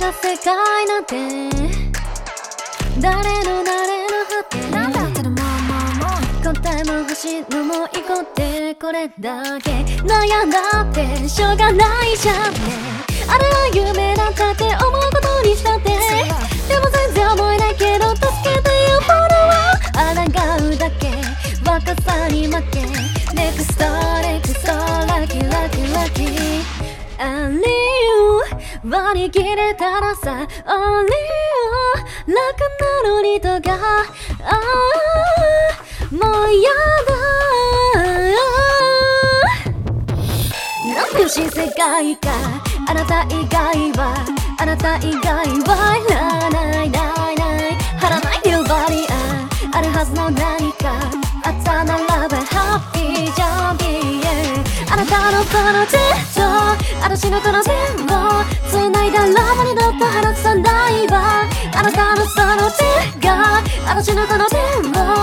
が世界なんて誰の果てなんだってのも答えも欲しいのも行こうってこれだけ悩んだってしょうがないじゃんね。あれは夢だったって思うことにしたってでも全然思えないけど助けてよフォロワー抗うだけ若さに負けネクストネクストラッキーラッキーラッキーありを割り切れたらさありを楽なのにとかもうやだなんて新世界かあなた以外はあなた以外はいらないないない張らないでよバリアあるはずの何かあったならばハッピーじゃん yeah あなたのこの手と私のこの手を繋いだらば二度と離さないわあなたのその手が私のこの手を